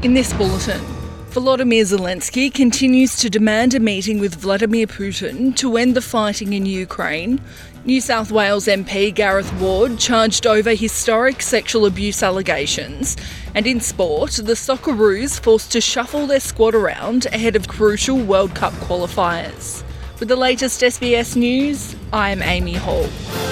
In this bulletin, Volodymyr Zelensky continues to demand a meeting with Vladimir Putin to end the fighting in Ukraine. New South Wales MP Gareth Ward charged over historic sexual abuse allegations. And in sport, the Socceroos forced to shuffle their squad around ahead of crucial World Cup qualifiers. With the latest SBS News, I'm Amy Hall.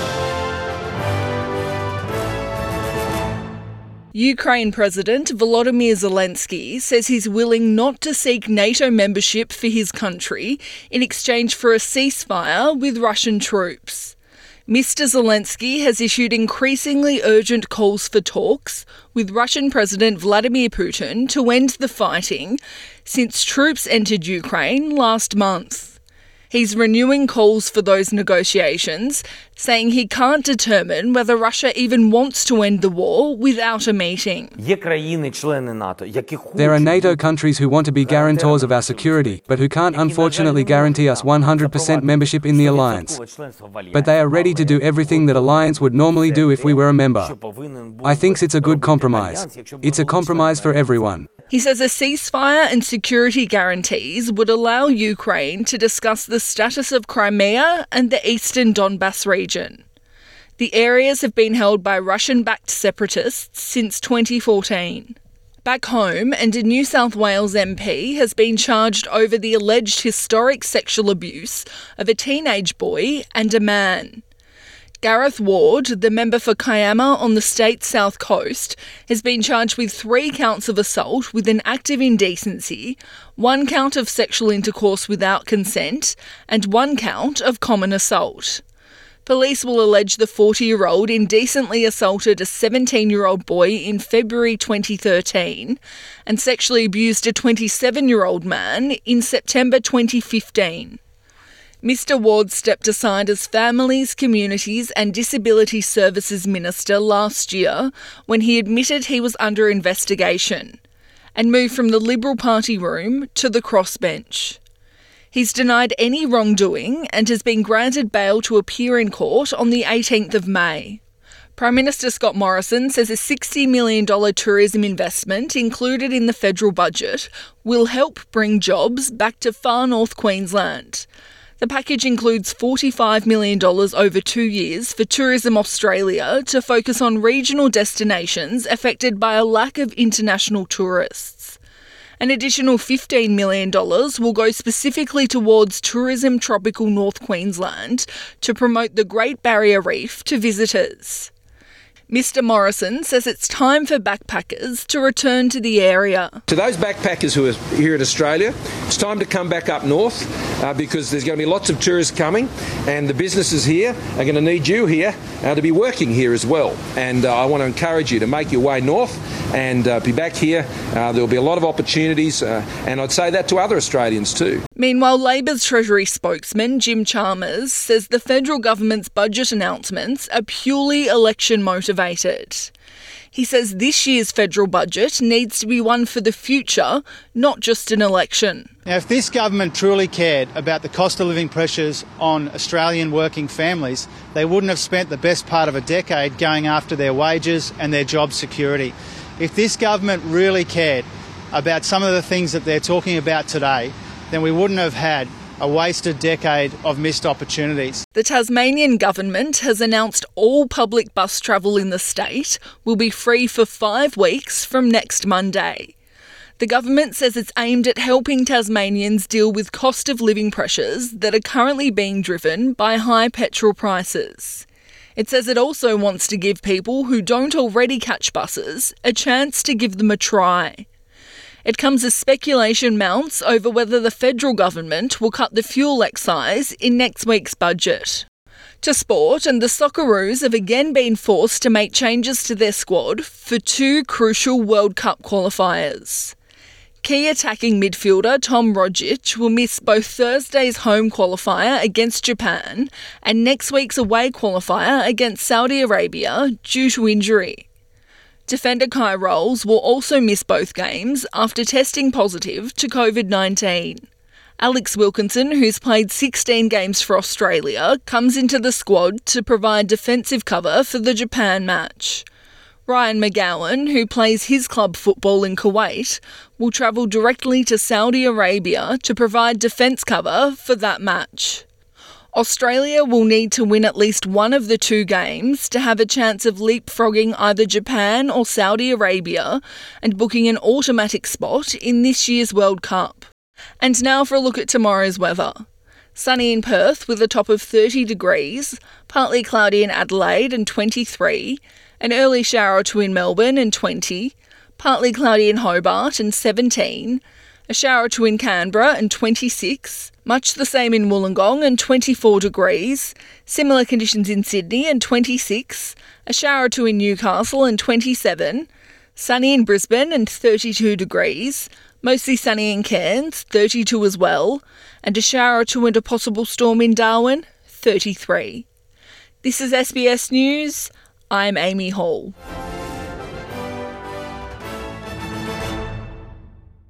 Ukraine President Volodymyr Zelensky says he's willing not to seek NATO membership for his country in exchange for a ceasefire with Russian troops. Mr. Zelensky has issued increasingly urgent calls for talks with Russian President Vladimir Putin to end the fighting since troops entered Ukraine last month. He's renewing calls for those negotiations, saying he can't determine whether Russia even wants to end the war without a meeting. There are NATO countries who want to be guarantors of our security, but who can't unfortunately guarantee us 100% membership in the alliance. But they are ready to do everything that alliance would normally do if we were a member. I think it's a good compromise. It's a compromise for everyone. He says a ceasefire and security guarantees would allow Ukraine to discuss the status of Crimea and the eastern Donbass region. The areas have been held by Russian-backed separatists since 2014. Back home, and a New South Wales MP has been charged over the alleged historic sexual abuse of a teenage boy and a man. Gareth Ward, the member for Kiama on the state's south coast, has been charged with 3 counts of assault with an act of indecency, 1 count of sexual intercourse without consent, and 1 count of common assault. Police will allege the 40-year-old indecently assaulted a 17-year-old boy in February 2013 and sexually abused a 27-year-old man in September 2015. Mr. Ward stepped aside as Families, Communities and Disability Services Minister last year when he admitted he was under investigation and moved from the Liberal Party room to the crossbench. He's denied any wrongdoing and has been granted bail to appear in court on the 18th of May. Prime Minister Scott Morrison says a $60 million tourism investment included in the federal budget will help bring jobs back to far north Queensland. The package includes $45 million over 2 years for Tourism Australia to focus on regional destinations affected by a lack of international tourists. An additional $15 million will go specifically towards Tourism Tropical North Queensland to promote the Great Barrier Reef to visitors. Mr. Morrison says it's time for backpackers to return to the area. To those backpackers who are here in Australia, it's time to come back up north because there's going to be lots of tourists coming and the businesses here are going to need you here to be working here as well. And I want to encourage you to make your way north and be back here. There will be a lot of opportunities and I'd say that to other Australians too. Meanwhile, Labor's Treasury spokesman Jim Chalmers says the federal government's budget announcements are purely election motivated. He says this year's federal budget needs to be one for the future, not just an election. Now, if this government truly cared about the cost of living pressures on Australian working families, they wouldn't have spent the best part of a decade going after their wages and their job security. If this government really cared about some of the things that they're talking about today, then we wouldn't have had a wasted decade of missed opportunities. The Tasmanian government has announced all public bus travel in the state will be free for 5 weeks from next Monday. The government says it's aimed at helping Tasmanians deal with cost of living pressures that are currently being driven by high petrol prices. It says it also wants to give people who don't already catch buses a chance to give them a try. It comes as speculation mounts over whether the federal government will cut the fuel excise in next week's budget. To sport, and the Socceroos have again been forced to make changes to their squad for 2 crucial World Cup qualifiers. Key attacking midfielder Tom Rogic will miss both Thursday's home qualifier against Japan and next week's away qualifier against Saudi Arabia due to injury. Defender Kai Rolls will also miss both games after testing positive to COVID-19. Alex Wilkinson, who's played 16 games for Australia, comes into the squad to provide defensive cover for the Japan match. Ryan McGowan, who plays his club football in Kuwait, will travel directly to Saudi Arabia to provide defence cover for that match. Australia will need to win at least one of the two games to have a chance of leapfrogging either Japan or Saudi Arabia and booking an automatic spot in this year's World Cup. And now for a look at tomorrow's weather. Sunny in Perth with a top of 30 degrees, partly cloudy in Adelaide and 23, an early shower or two in Melbourne and 20, partly cloudy in Hobart and 17, a shower or two in Canberra and 26, much the same in Wollongong and 24 degrees, similar conditions in Sydney and 26, a shower or two in Newcastle and 27, sunny in Brisbane and 32 degrees, mostly sunny in Cairns, 32 as well, and a shower or two and a possible storm in Darwin, 33. This is SBS News. I'm Amy Hall.